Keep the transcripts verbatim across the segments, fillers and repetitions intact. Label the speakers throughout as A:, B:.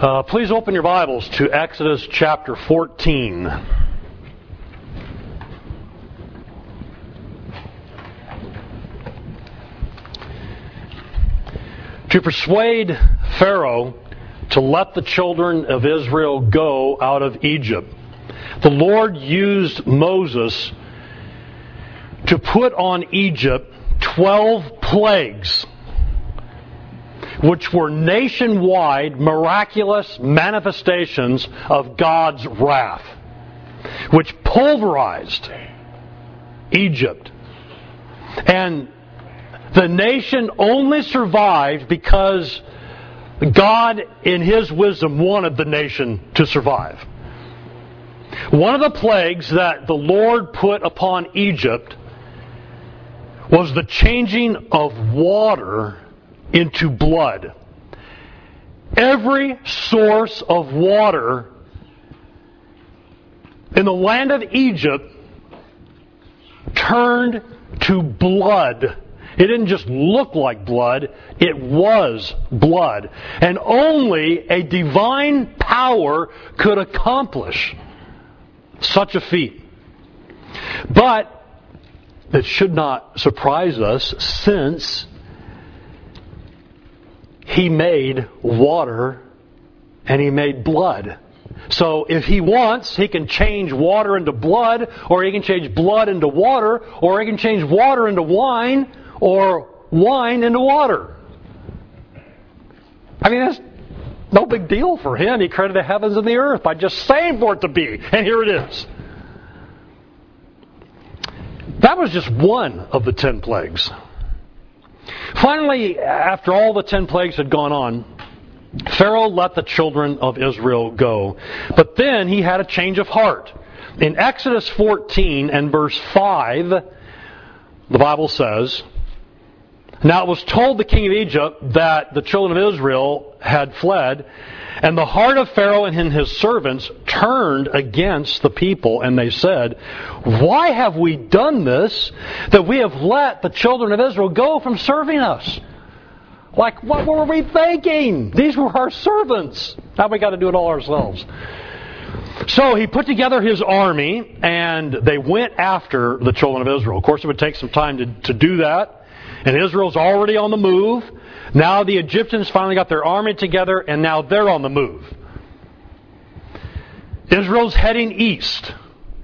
A: Uh, please open your Bibles to Exodus chapter fourteen. To persuade Pharaoh to let the children of Israel go out of Egypt, the Lord used Moses to put on Egypt twelve plagues, which were nationwide miraculous manifestations of God's wrath, which pulverized Egypt. And the nation only survived because God, in His wisdom, wanted the nation to survive. One of the plagues that the Lord put upon Egypt was the changing of water into blood. Every source of water in the land of Egypt turned to blood. It didn't just look like blood, it was blood. And only a divine power could accomplish such a feat. But it should not surprise us, since He made water and He made blood. So if He wants, He can change water into blood, or He can change blood into water, or He can change water into wine, or wine into water. I mean, that's no big deal for Him. He created the heavens and the earth by just saying for it to be. And here it is. That was just one of the ten plagues. Finally, after all the ten plagues had gone on, Pharaoh let the children of Israel go. But then he had a change of heart. In Exodus fourteen and verse five, the Bible says, "Now it was told the king of Egypt that the children of Israel had fled, and the heart of Pharaoh and his servants turned against the people, and they said, 'Why have we done this, that we have let the children of Israel go from serving us?'" Like, what were we thinking? These were our servants. Now we got to do it all ourselves. So he put together his army, and they went after the children of Israel. Of course, it would take some time to, to do that. And Israel's already on the move. Now the Egyptians finally got their army together, and now they're on the move. Israel's heading east.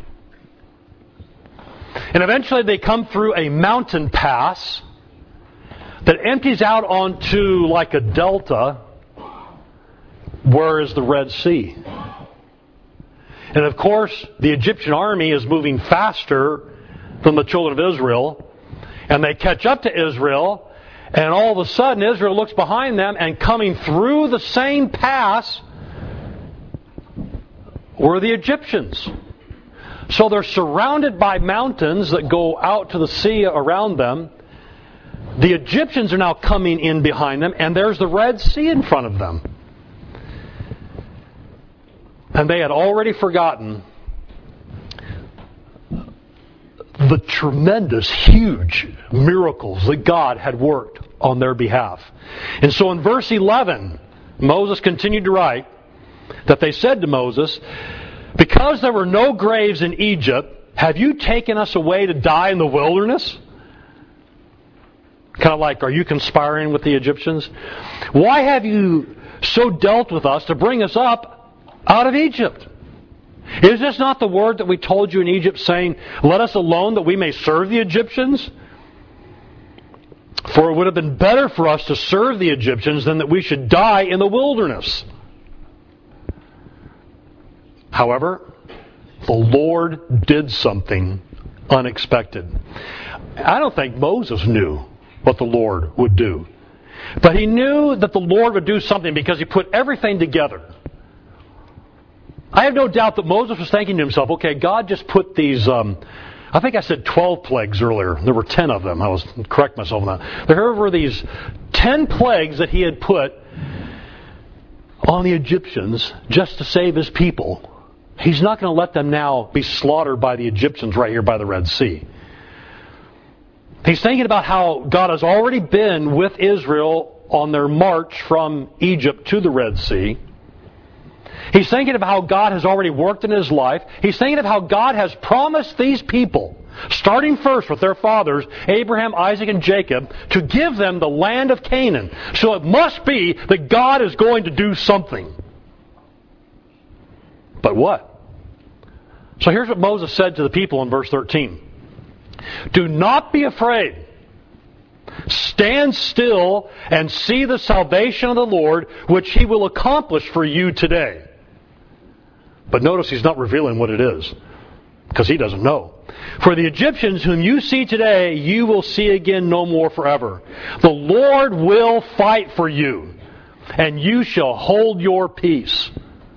A: And eventually they come through a mountain pass that empties out onto like a delta. Where is the Red Sea? And of course, the Egyptian army is moving faster than the children of Israel. And they catch up to Israel, and all of a sudden Israel looks behind them, and coming through the same pass were the Egyptians. So they're surrounded by mountains that go out to the sea around them. The Egyptians are now coming in behind them, and there's the Red Sea in front of them. And they had already forgotten the tremendous, huge miracles that God had worked on their behalf. And so in verse eleven, Moses continued to write that they said to Moses, "Because there were no graves in Egypt, have you taken us away to die in the wilderness?" Kind of like, are you conspiring with the Egyptians? "Why have you so dealt with us to bring us up out of Egypt? Is this not the word that we told you in Egypt, saying, 'Let us alone that we may serve the Egyptians'? For it would have been better for us to serve the Egyptians than that we should die in the wilderness." However, the Lord did something unexpected. I don't think Moses knew what the Lord would do. But he knew that the Lord would do something because He put everything together. I have no doubt that Moses was thinking to himself, okay, God just put these, um, I think I said twelve plagues earlier. There were ten of them. I was correct myself on that. There were these ten plagues that He had put on the Egyptians just to save His people. He's not going to let them now be slaughtered by the Egyptians right here by the Red Sea. He's thinking about how God has already been with Israel on their march from Egypt to the Red Sea. He's thinking of how God has already worked in his life. He's thinking of how God has promised these people, starting first with their fathers, Abraham, Isaac, and Jacob, to give them the land of Canaan. So it must be that God is going to do something. But what? So here's what Moses said to the people in verse thirteen. Do not be afraid. Stand still and see the salvation of the Lord, which he will accomplish for you today. But notice he's not revealing what it is, because he doesn't know. For the Egyptians whom you see today, you will see again no more forever. The Lord will fight for you, and you shall hold your peace.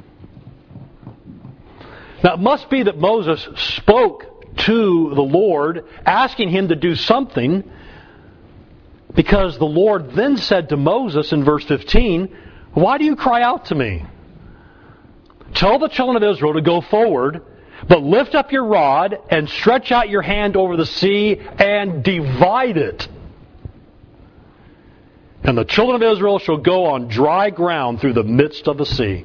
A: Now it must be that Moses spoke to the Lord, asking him to do something, because the Lord then said to Moses in verse fifteen, why do you cry out to me? Tell the children of Israel to go forward, but lift up your rod and stretch out your hand over the sea and divide it. And the children of Israel shall go on dry ground through the midst of the sea.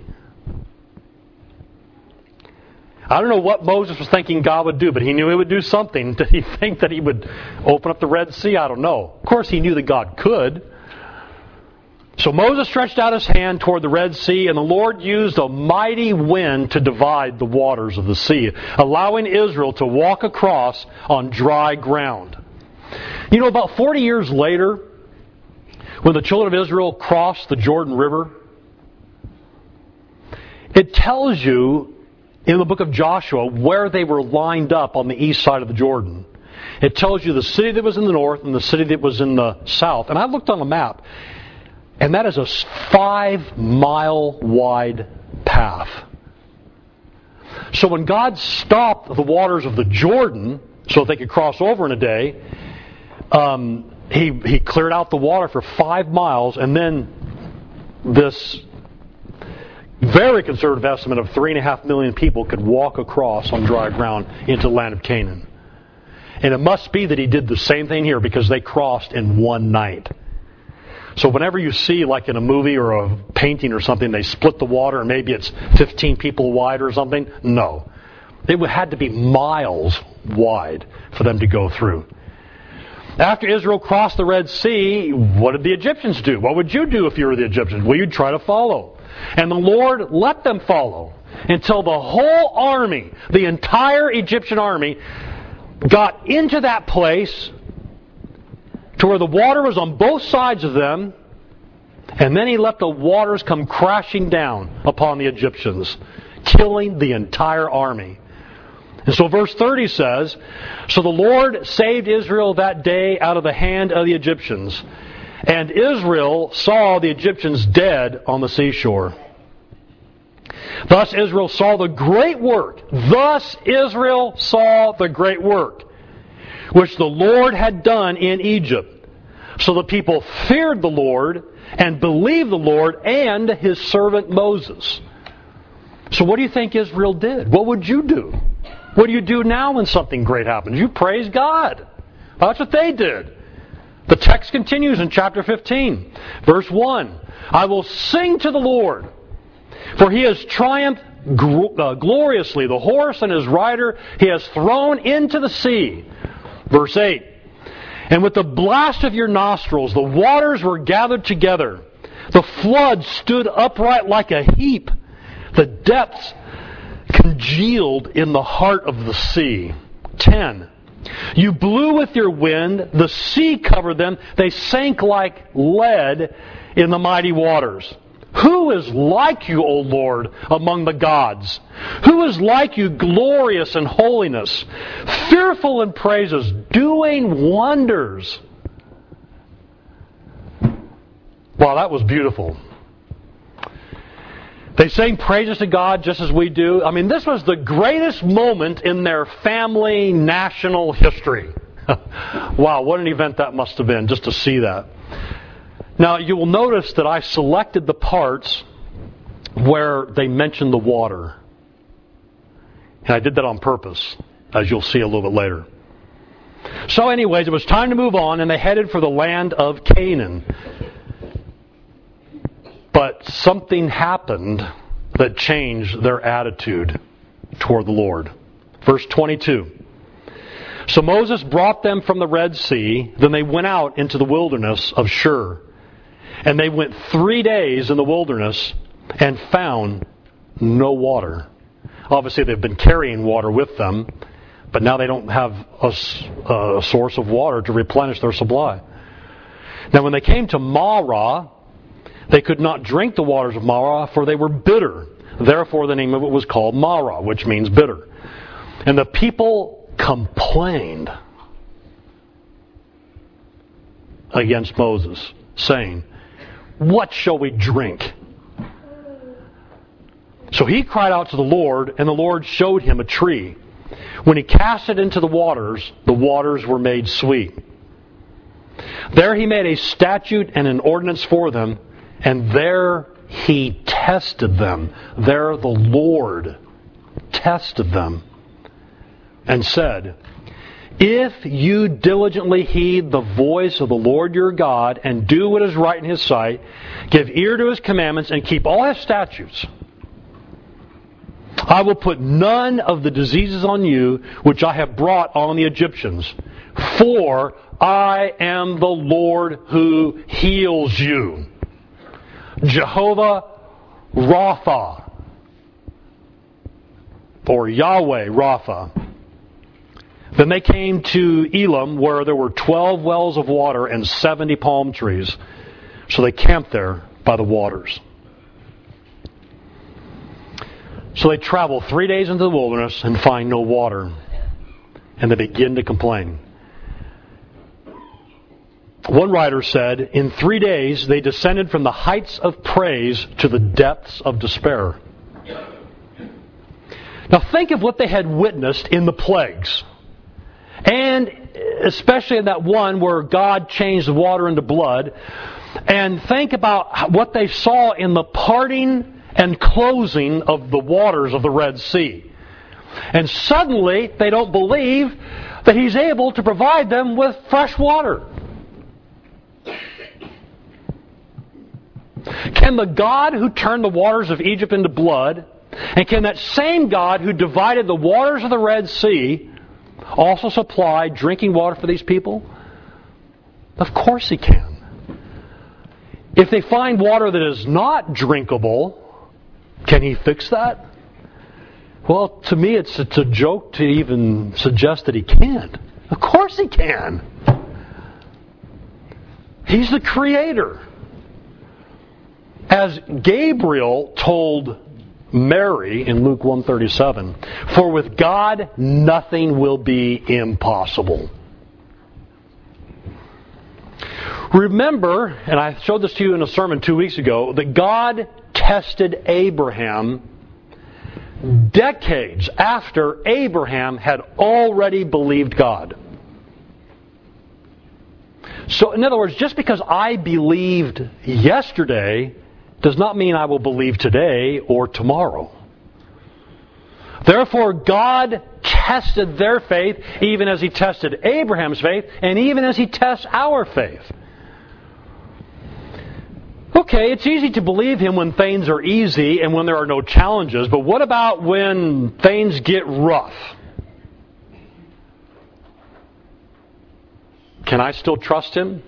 A: I don't know what Moses was thinking God would do, but he knew he would do something. Did he think that he would open up the Red Sea? I don't know. Of course, he knew that God could. So Moses stretched out his hand toward the Red Sea, and the Lord used a mighty wind to divide the waters of the sea, allowing Israel to walk across on dry ground. You know, about forty years later, when the children of Israel crossed the Jordan River, it tells you in the book of Joshua where they were lined up on the east side of the Jordan. It tells you the city that was in the north and the city that was in the south. And I looked on a map, and that is a five mile wide path. So when God stopped the waters of the Jordan so that they could cross over in a day, um, he, he cleared out the water for five miles, and then this very conservative estimate of three and a half million people could walk across on dry ground into the land of Canaan. And it must be that he did the same thing here, because they crossed in one night. So whenever you see, like in a movie or a painting or something, they split the water and maybe it's fifteen people wide or something, no. It had to be miles wide for them to go through. After Israel crossed the Red Sea, what did the Egyptians do? What would you do if you were the Egyptians? Well, you'd try to follow. And the Lord let them follow until the whole army, the entire Egyptian army, got into that place to where the water was on both sides of them, and then he let the waters come crashing down upon the Egyptians, killing the entire army. And so verse thirty says, so the Lord saved Israel that day out of the hand of the Egyptians, and Israel saw the Egyptians dead on the seashore. Thus Israel saw the great work. Thus Israel saw the great work which the Lord had done in Egypt. So the people feared the Lord and believed the Lord and his servant Moses. So what do you think Israel did? What would you do? What do you do now when something great happens? You praise God. That's what they did. The text continues in chapter fifteen, verse one. I will sing to the Lord, for he has triumphed gloriously. The horse and his rider he has thrown into the sea. Verse eight. And with the blast of your nostrils the waters were gathered together. The flood stood upright like a heap. The depths congealed in the heart of the sea. ten. You blew with your wind, the sea covered them, they sank like lead in the mighty waters. Who is like you, O Lord, among the gods? Who is like you, glorious in holiness, fearful in praises, doing wonders? Wow, that was beautiful. They sang praises to God just as we do. I mean, this was the greatest moment in their family national history. Wow, what an event that must have been, just to see that. Now, you will notice that I selected the parts where they mention the water. And I did that on purpose, as you'll see a little bit later. So anyways, it was time to move on, and they headed for the land of Canaan. But something happened that changed their attitude toward the Lord. Verse twenty-two. So Moses brought them from the Red Sea. Then they went out into the wilderness of Shur. And they went three days in the wilderness and found no water. Obviously, they've been carrying water with them, but now they don't have a, a source of water to replenish their supply. Now, when they came to Marah, they could not drink the waters of Marah, for they were bitter. Therefore, the name of it was called Marah, which means bitter. And the people complained against Moses, saying, "What shall we drink?" So he cried out to the Lord, and the Lord showed him a tree. When he cast it into the waters, the waters were made sweet. There he made a statute and an ordinance for them, and there he tested them. There the Lord tested them and said, "If you diligently heed the voice of the Lord your God and do what is right in His sight, give ear to His commandments and keep all His statutes, I will put none of the diseases on you which I have brought on the Egyptians, for I am the Lord who heals you." Jehovah Rapha, or Yahweh Rapha. Then they came to Elim, where there were twelve wells of water and seventy palm trees. So they camped there by the waters. So they travel three days into the wilderness and find no water. And they begin to complain. One writer said, in three days they descended from the heights of praise to the depths of despair. Now think of what they had witnessed in the plagues. And especially in that one where God changed the water into blood. And think about what they saw in the parting and closing of the waters of the Red Sea. And suddenly they don't believe that He's able to provide them with fresh water. Can the God who turned the waters of Egypt into blood, and can that same God who divided the waters of the Red Sea also supply drinking water for these people? Of course He can. If they find water that is not drinkable, can He fix that? Well, to me it's, it's a joke to even suggest that He can't. Of course He can. He's the Creator. As Gabriel told Mary in Luke one thirty-seven, "For with God nothing will be impossible." Remember, and I showed this to you in a sermon two weeks ago, that God tested Abraham decades after Abraham had already believed God. So, in other words, just because I believed yesterday does not mean I will believe today or tomorrow. Therefore, God tested their faith even as He tested Abraham's faith and even as He tests our faith. Okay, it's easy to believe Him when things are easy and when there are no challenges, but what about when things get rough? Can I still trust Him?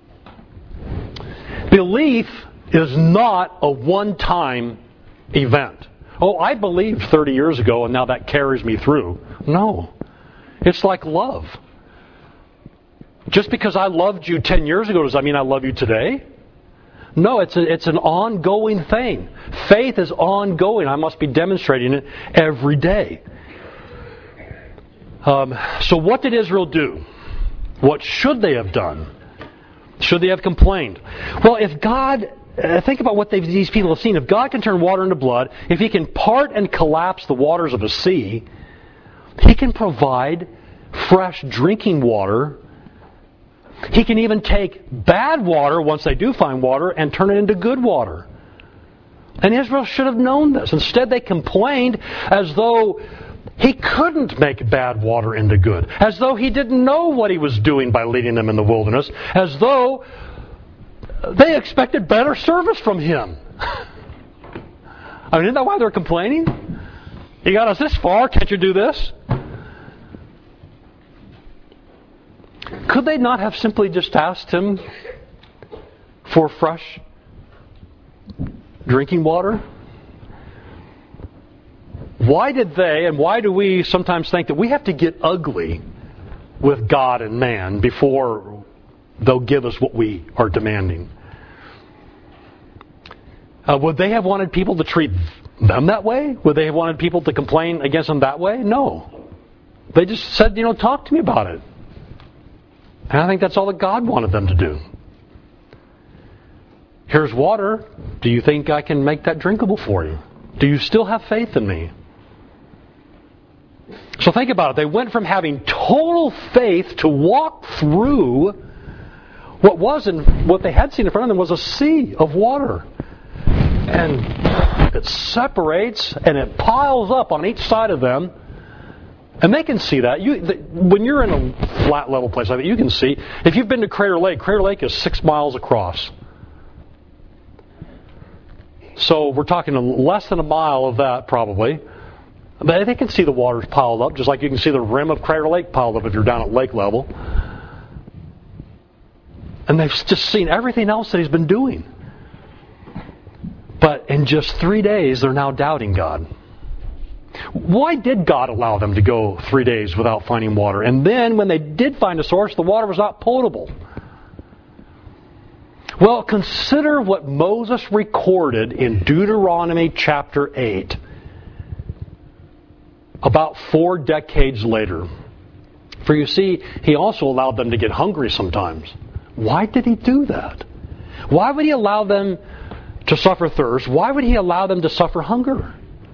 A: Belief is not a one-time event. Oh, I believed thirty years ago and now that carries me through. No. It's like love. Just because I loved you ten years ago, does that mean I love you today? No, it's a, it's an ongoing thing. Faith is ongoing. I must be demonstrating it every day. Um, so what did Israel do? What should they have done? Should they have complained? Well, if God... Uh, think about what these people have seen. If God can turn water into blood, if He can part and collapse the waters of a sea, He can provide fresh drinking water. He can even take bad water, once they do find water, and turn it into good water. And Israel should have known this. Instead, they complained as though He couldn't make bad water into good, as though He didn't know what He was doing by leading them in the wilderness, as though they expected better service from Him. I mean, isn't that why they're complaining? You got us this far, can't you do this? Could they not have simply just asked him for fresh drinking water? Why did they, and why do we sometimes think that we have to get ugly with God and man before they'll give us what we are demanding? Uh, would they have wanted people to treat them that way? Would they have wanted people to complain against them that way? No. They just said, you know, talk to me about it. And I think that's all that God wanted them to do. Here's water. Do you think I can make that drinkable for you? Do you still have faith in me? So think about it. They went from having total faith to walk through what was and what they had seen in front of them was a sea of water. And it separates and it piles up on each side of them. And they can see that. You, the, when you're in a flat level place like that, you can see. If you've been to Crater Lake, Crater Lake is six miles across. So we're talking less than a mile of that probably. But they can see the waters piled up, just like you can see the rim of Crater Lake piled up if you're down at lake level. And they've just seen everything else that he's been doing. But in just three days, they're now doubting God. Why did God allow them to go three days without finding water? And then when they did find a source, the water was not potable. Well, consider what Moses recorded in Deuteronomy chapter eight. About four decades later. For you see, he also allowed them to get hungry sometimes. Why did he do that? Why would he allow them to suffer thirst? Why would he allow them to suffer hunger?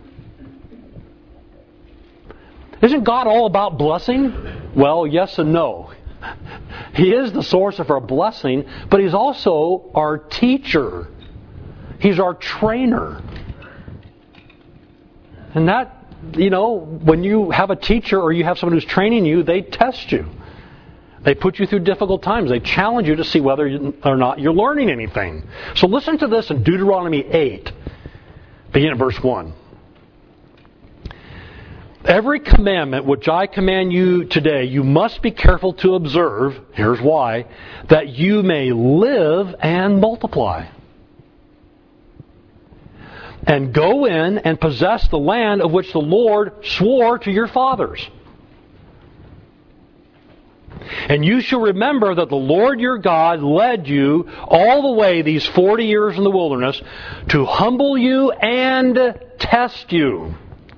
A: Isn't God all about blessing? Well, yes and no. He is the source of our blessing, but He's also our teacher. He's our trainer. And that, you know, when you have a teacher or you have someone who's training you, they test you. They put you through difficult times. They challenge you to see whether or not you're learning anything. So listen to this in Deuteronomy eight, beginning at verse one. Every commandment which I command you today, you must be careful to observe, here's why, that you may live and multiply. And go in and possess the land of which the Lord swore to your fathers. And you shall remember that the Lord your God led you all the way these forty years in the wilderness to humble you and test you,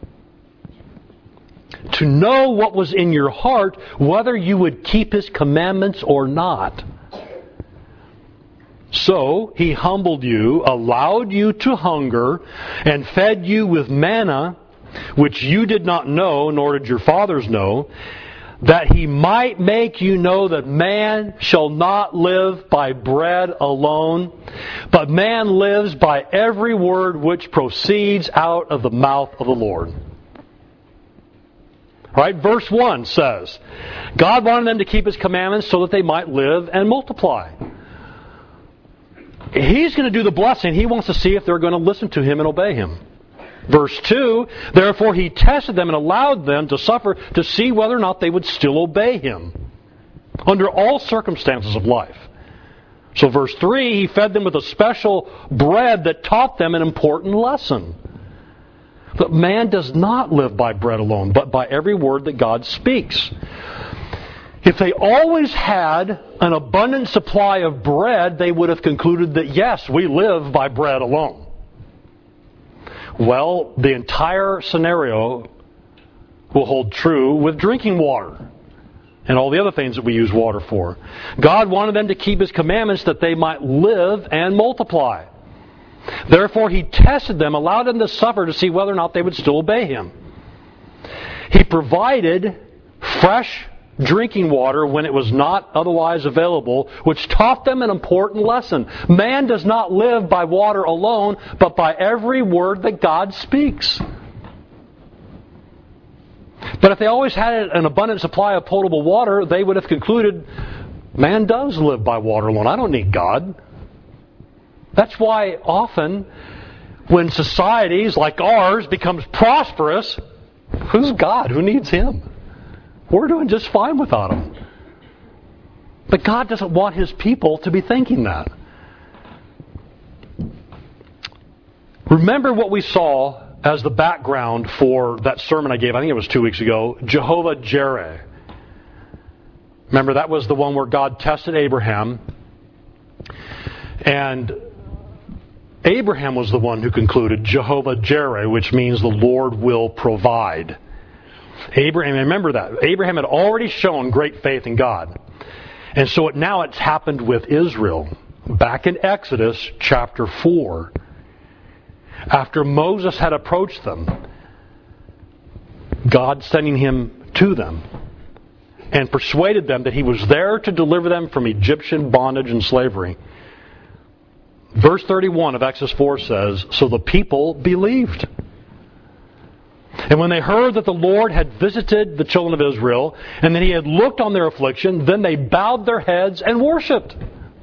A: to know what was in your heart, whether you would keep His commandments or not. So He humbled you, allowed you to hunger, and fed you with manna, which you did not know, nor did your fathers know, that He might make you know that man shall not live by bread alone, but man lives by every word which proceeds out of the mouth of the Lord. Right? Verse one says, God wanted them to keep His commandments so that they might live and multiply. He's going to do the blessing. He wants to see if they're going to listen to Him and obey Him. Verse two, therefore He tested them and allowed them to suffer to see whether or not they would still obey Him under all circumstances of life. So verse three, He fed them with a special bread that taught them an important lesson. But man does not live by bread alone, but by every word that God speaks. If they always had an abundant supply of bread, they would have concluded that yes, we live by bread alone. Well, the entire scenario will hold true with drinking water and all the other things that we use water for. God wanted them to keep His commandments that they might live and multiply. Therefore, He tested them, allowed them to suffer to see whether or not they would still obey Him. He provided fresh drinking water when it was not otherwise available, which taught them an important lesson. Man does not live by water alone, but by every word that God speaks. But if they always had an abundant supply of potable water, they would have concluded, man does live by water alone. I don't need God. That's why often When societies like ours becomes prosperous, who's God? Who needs Him? We're doing just fine without Him. But God doesn't want His people to be thinking that. Remember what we saw as the background for that sermon I gave, I think it was two weeks ago, Jehovah Jireh. Remember, that was the one where God tested Abraham, and Abraham was the one who concluded Jehovah Jireh, which means the Lord will provide. Abraham, remember that. Abraham had already shown great faith in God. And so it, now it's happened with Israel. Back in Exodus chapter four, after Moses had approached them, God sending him to them and persuaded them that He was there to deliver them from Egyptian bondage and slavery. Verse thirty-one of Exodus four says, "So the people believed. And when they heard that the Lord had visited the children of Israel, and that He had looked on their affliction, then they bowed their heads and worshipped."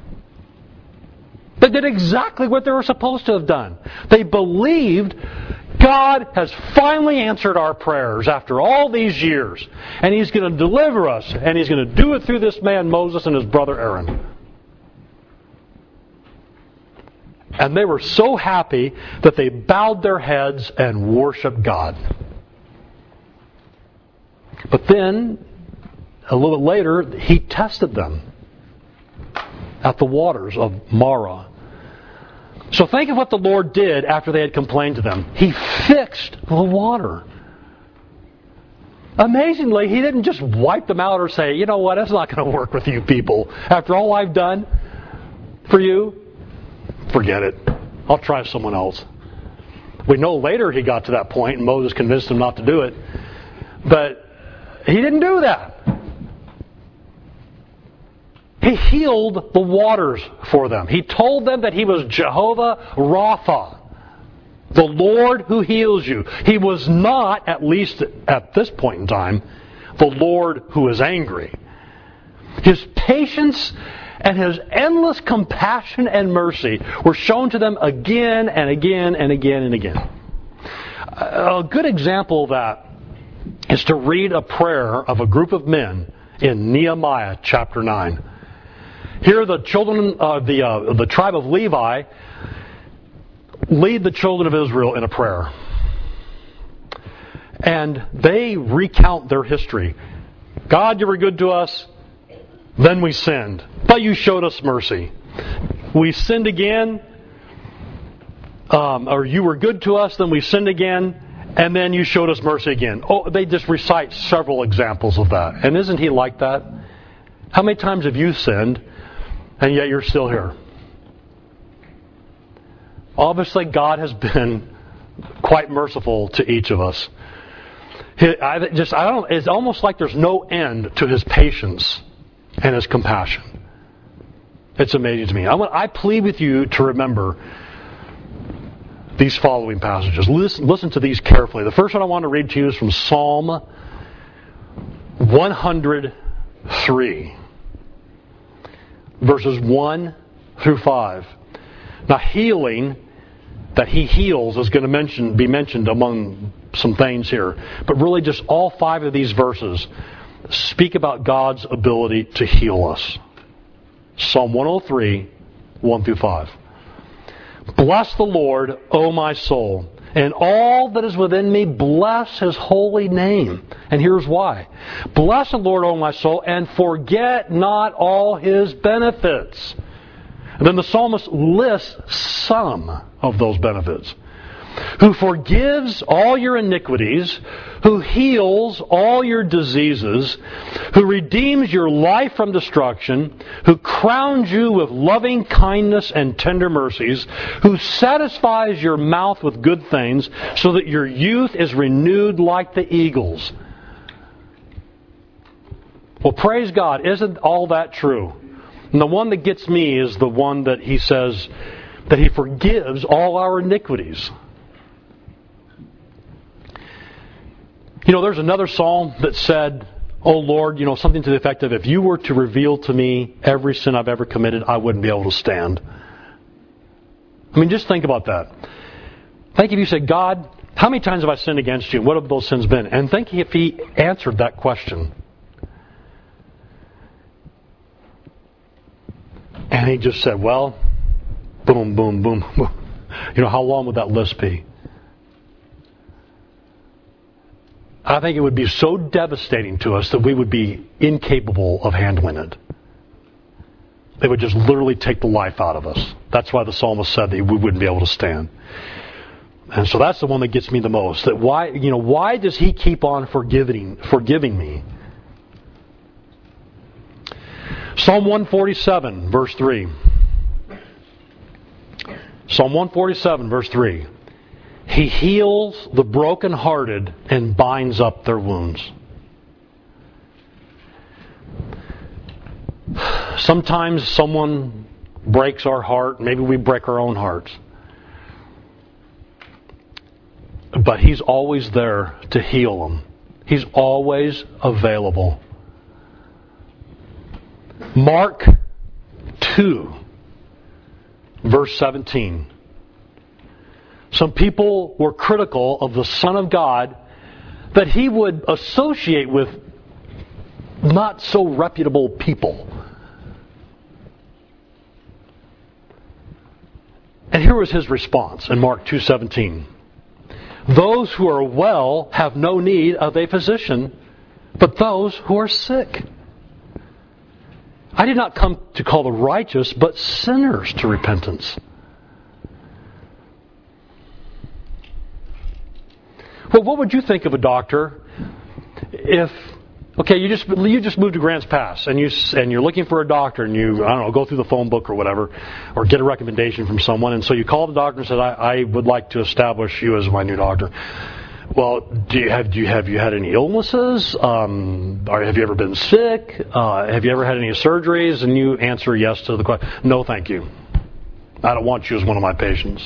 A: They did exactly what they were supposed to have done. They believed God has finally answered our prayers after all these years, and He's going to deliver us, and He's going to do it through this man Moses and his brother Aaron. And they were so happy that they bowed their heads and worshiped God. But then, a little bit later, He tested them at the waters of Marah. So think of what the Lord did after they had complained to them. He fixed the water. Amazingly, He didn't just wipe them out or say, you know what, that's not going to work with you people. After all I've done for you, forget it. I'll try someone else. We know later He got to that point and Moses convinced him not to do it. But He didn't do that. He healed the waters for them. He told them that He was Jehovah Rapha, the Lord who heals you. He was not, at least at this point in time, the Lord who is angry. His patience and His endless compassion and mercy were shown to them again and again and again and again. A good example of that is to read a prayer of a group of men in Nehemiah chapter nine. Here the children of the, uh, the tribe of Levi lead the children of Israel in a prayer. And they recount their history. God, You were good to us, then we sinned, but You showed us mercy. We sinned again, um, or You were good to us, then we sinned again, and then You showed us mercy again. Oh, they just recite several examples of that. And isn't He like that? How many times have you sinned, and yet you're still here? Obviously, God has been quite merciful to each of us. I just, I don't. It's almost like there's no end to His patience and His compassion. It's amazing to me. I, want, I plead with you to remember these following passages. Listen, listen to these carefully. The first one I want to read to you is from Psalm one hundred three. Verses one through five. Now, healing, that He heals, is going to mention, be mentioned among some things here. But really just all five of these verses speak about God's ability to heal us. Psalm one oh three, one through five. Bless the Lord, O my soul, and all that is within me, bless His holy name. And here's why. Bless the Lord, O my soul, and forget not all His benefits. And then the psalmist lists some of those benefits. Who forgives all your iniquities, who heals all your diseases, who redeems your life from destruction, who crowns you with loving kindness and tender mercies, who satisfies your mouth with good things, so that your youth is renewed like the eagles. Well, praise God, isn't all that true? And the one that gets me is the one that He says that He forgives all our iniquities. You know, there's another psalm that said, oh Lord, you know, something to the effect of, if You were to reveal to me every sin I've ever committed, I wouldn't be able to stand. I mean, just think about that. Think if you said, God, how many times have I sinned against you? What have those sins been? And think if he answered that question. And he just said, well, boom, boom, boom, boom. You know, how long would that list be? I think it would be so devastating to us that we would be incapable of handling it. It would just literally take the life out of us. That's why the psalmist said that we wouldn't be able to stand. And so that's the one that gets me the most. That why, you know, why does he keep on forgiving, forgiving me? Psalm one forty-seven, verse three. Psalm one forty-seven, verse three. He heals the brokenhearted and binds up their wounds. Sometimes someone breaks our heart. Maybe we break our own hearts. But he's always there to heal them. He's always available. Mark two, verse seventeen. Some people were critical of the Son of God that he would associate with not so reputable people. And here was his response in Mark two seventeen. Those who are well have no need of a physician, but those who are sick. I did not come to call the righteous, but sinners to repentance. Well, what would you think of a doctor if, okay, you just you just moved to Grants Pass and you and you're looking for a doctor and you I don't know go through the phone book or whatever, or get a recommendation from someone, and so you call the doctor and said, I, I would like to establish you as my new doctor. Well, do you have do you have you had any illnesses? Um, or have you ever been sick? Uh, have you ever had any surgeries? And you answer yes to the question. No, thank you. I don't want you as one of my patients.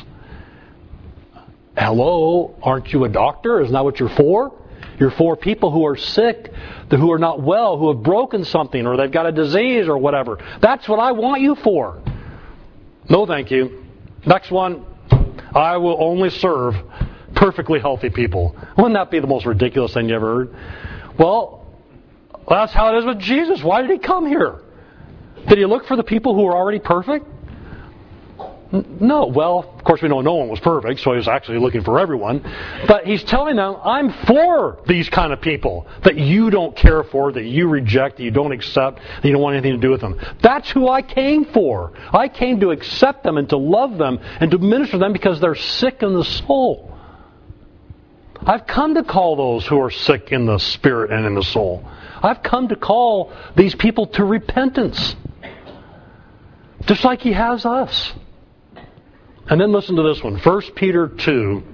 A: Hello, aren't you a doctor? Isn't that what you're for? You're for people who are sick, who are not well, who have broken something, or they've got a disease or whatever. That's what I want you for. No, thank you. Next one. I will only serve perfectly healthy people. Wouldn't that be the most ridiculous thing you ever heard? Well, that's how it is with Jesus. Why did he come here? Did he look for the people who were already perfect? No. Well, of course we know no one was perfect, so he was actually looking for everyone. But he's telling them, I'm for these kind of people that you don't care for, that you reject, that you don't accept, that you don't want anything to do with them. That's who I came for. I came to accept them and to love them and to minister to them because they're sick in the soul. I've come to call those who are sick in the spirit and in the soul. I've come to call these people to repentance. Just like he has us. And then listen to this one. First Peter two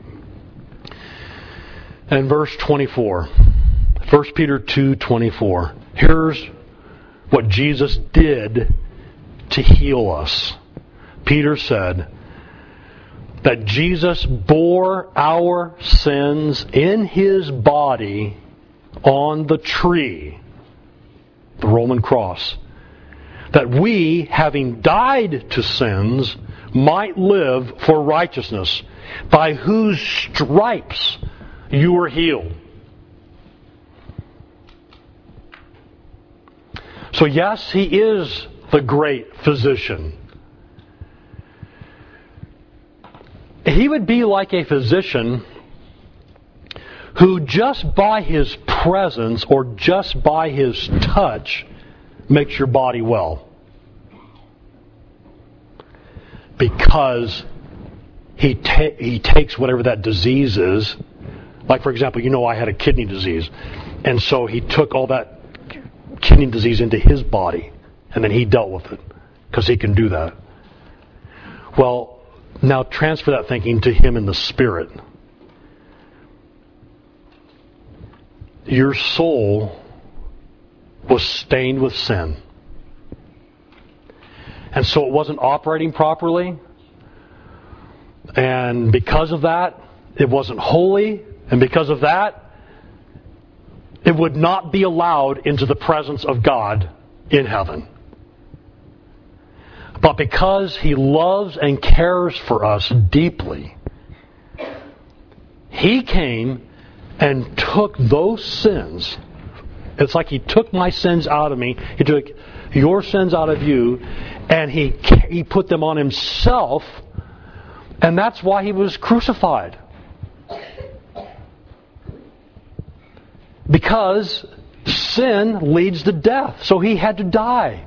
A: and verse twenty-four. First Peter two twenty-four. Here's what Jesus did to heal us. Peter said that Jesus bore our sins in his body on the tree, the Roman cross, that we, having died to sins, might live for righteousness, by whose stripes you were healed. So yes, he is the great physician. He would be like a physician who just by his presence or just by his touch makes your body well. Because he ta- he takes whatever that disease is. Like, for example, you know I had a kidney disease. And so he took all that kidney disease into his body. And then he dealt with it. Because he can do that. Well, now transfer that thinking to him in the spirit. Your soul was stained with sin. And so it wasn't operating properly. And because of that, it wasn't holy. And because of that, it would not be allowed into the presence of God in heaven. But because he loves and cares for us deeply, He came and took those sins. It's like He took my sins out of me. He took your sins out of you, and He He put them on Himself, and that's why He was crucified. Because sin leads to death, so He had to die.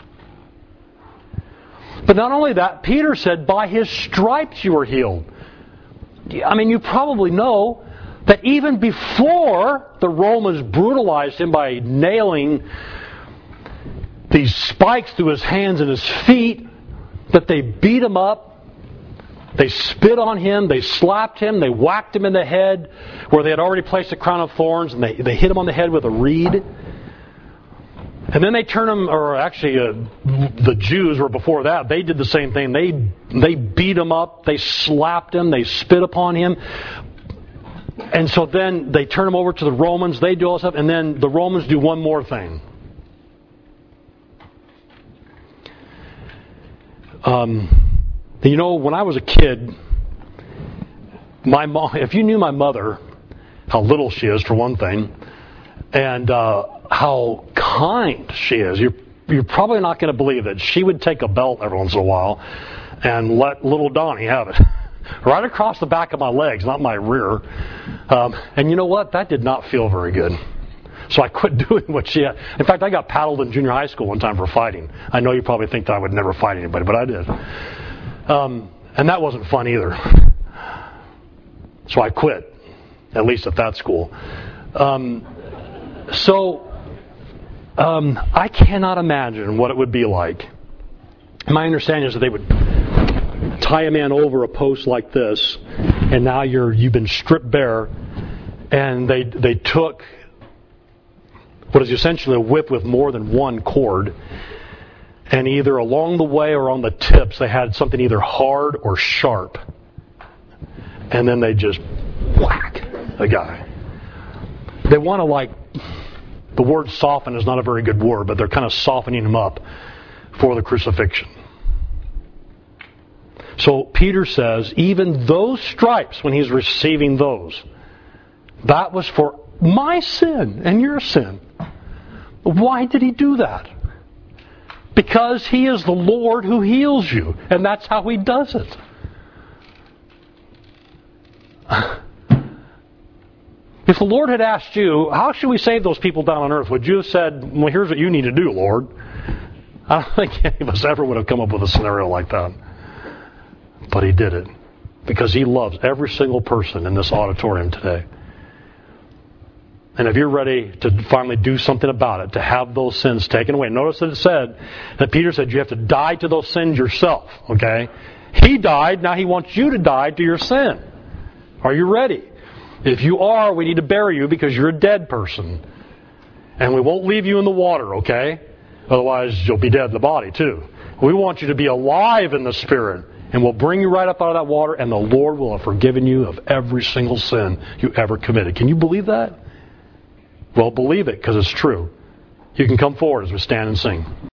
A: But not only that, Peter said, by His stripes you were healed. I mean, you probably know that even before the Romans brutalized Him by nailing these spikes through His hands and His feet, that they beat Him up, they spit on Him, they slapped Him, they whacked Him in the head where they had already placed a crown of thorns, and they, they hit Him on the head with a reed. And then they turned Him, or actually uh, the Jews were before that, they did the same thing. They, they beat Him up, they slapped Him, they spit upon Him. And so then they turn Him over to the Romans, they do all this stuff, and then the Romans do one more thing. Um, you know, when I was a kid, my mom, if you knew my mother, how little she is for one thing, and uh, how kind she is, you're, you're probably not going to believe it. She would take a belt every once in a while and let little Donnie have it. Right across the back of my legs, not my rear. Um, and you know what? That did not feel very good. So I quit doing what she had. In fact, I got paddled in junior high school one time for fighting. I know you probably think that I would never fight anybody, but I did. Um, and that wasn't fun either. So I quit, at least at that school. Um, so um, I cannot imagine what it would be like. My understanding is that they would tie a man over a post like this, and now you're you've been stripped bare, and they they took what is essentially a whip with more than one cord, and either along the way or on the tips they had something either hard or sharp, and then they just whack the guy. They want to, like, the word soften is not a very good word, but they're kind of softening him up for the crucifixion. So Peter says, even those stripes, when he's receiving those, that was for my sin and your sin. Why did He do that? Because He is the Lord who heals you, and that's how He does it. If the Lord had asked you, how should we save those people down on earth, would you have said, well, here's what you need to do, Lord? I don't think any of us ever would have come up with a scenario like that. But He did it because He loves every single person in this auditorium today. And if you're ready to finally do something about it, to have those sins taken away. Notice that it said, that Peter said you have to die to those sins yourself. Okay? He died, now He wants you to die to your sin. Are you ready? If you are, we need to bury you because you're a dead person. And we won't leave you in the water, okay? Otherwise you'll be dead in the body too. We want you to be alive in the Spirit. And we'll bring you right up out of that water, and the Lord will have forgiven you of every single sin you ever committed. Can you believe that? Well, believe it, because it's true. You can come forward as we stand and sing.